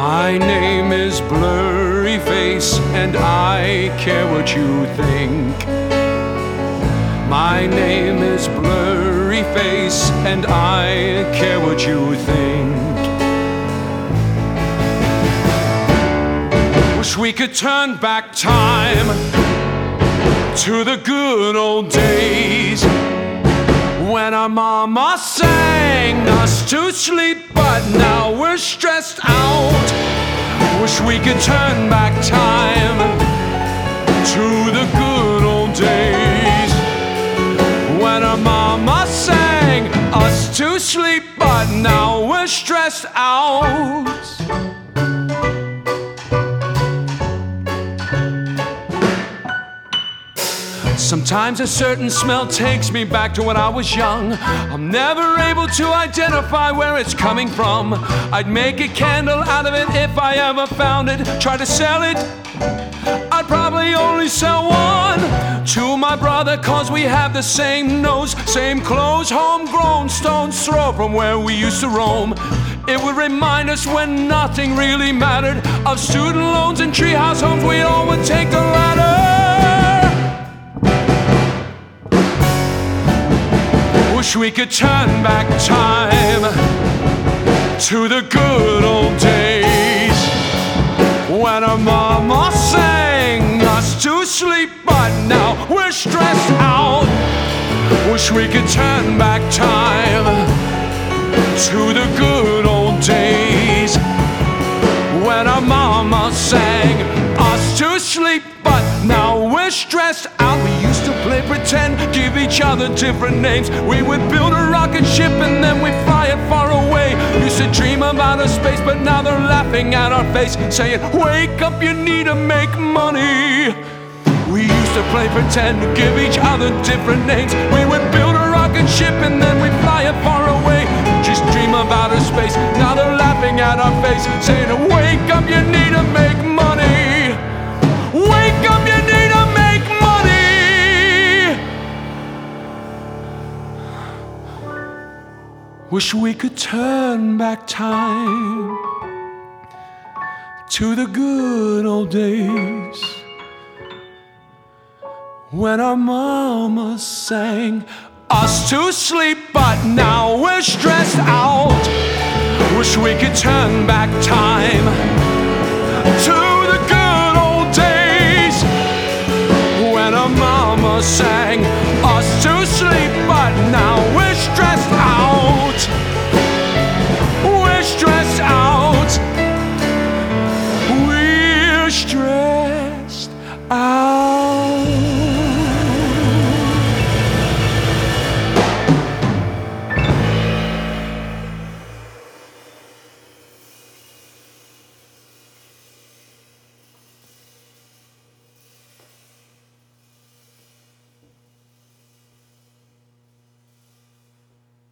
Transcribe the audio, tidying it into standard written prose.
My name is Blurry Face, and I care what you think. My name is Blurry Face, and I care what you think. Wish we could turn back time to the good old days when our mama sang us to sleep, but now we're stressed out. Wish we could turn back time to the good old days when our mama sang us to sleep, but now we're stressed out. Sometimes a certain smell takes me back to when I was young. I'm never able to identify where it's coming from. I'd make a candle out of it if I ever found it. Try to sell it, I'd probably only sell one to my brother, cause we have the same nose, same clothes, homegrown, stone's throw from where we used to roam. It would remind us when nothing really mattered, of student loans and treehouse homes. We all would take the ladder. Wish we could turn back time to the good old days when our mama sang us to sleep, but now we're stressed out. Wish we could turn back time to the good old days when our mama sang us to sleep, but now we're stressed out. We used to play pretend, give each other different names. We would build a rocket ship and then we'd fly it far away. Used to dream of outer space, but now they're laughing at our face, saying, wake up, you need to make money. We used to play pretend, give each other different names. We would build a rocket ship and then we'd fly it far away. Just dream of outer space, now they're laughing at our face, saying, wake up, you need to make money. Wake up, you need to make money. Wish we could turn back time to the good old days when our mama sang us to sleep, but now we're stressed out. Wish we could turn back time to the good old days when our mama sang us to sleep, but now